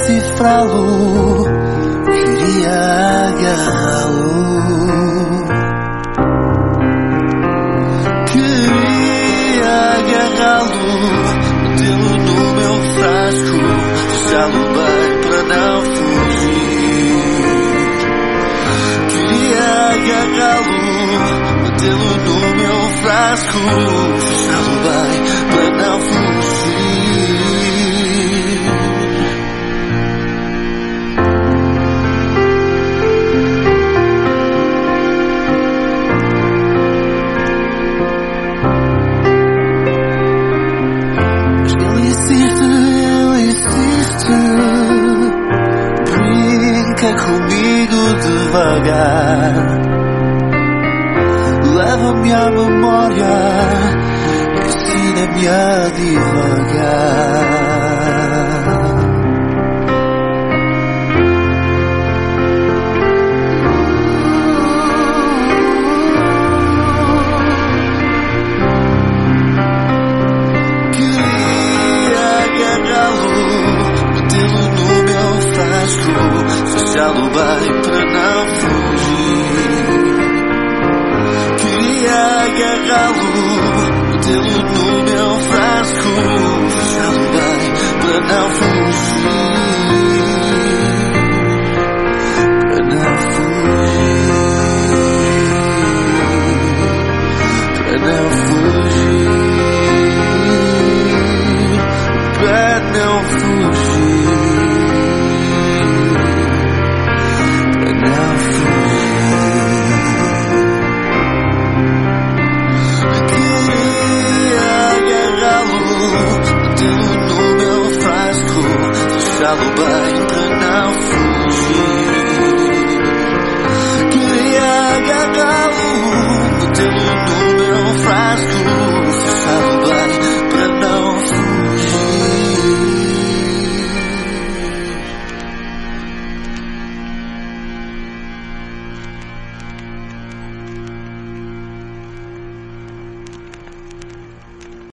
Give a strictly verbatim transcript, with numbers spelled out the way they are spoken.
decifrá-lo, queria agarrá-lo, queria agarrá-lo, metê-lo no meu frasco, fechá-lo bem para não fugir. Queria agarrá-lo, metê-lo no meu frasco, fechá-lo bem para não fugir. Brinca comigo devagar, leva-me à memória, ensina-me a divagar. Queria agarrá-lo, metê-lo no meu frasco, fechá-lo bem para não fugir. Queria agarrá-lo, metê-lo no meu frasco, fechá-lo bem para não fugir. Para não fugir. Para não fugir. Para não fugir. Metê-lo no meu frasco, fechá-lo bem para não fugir.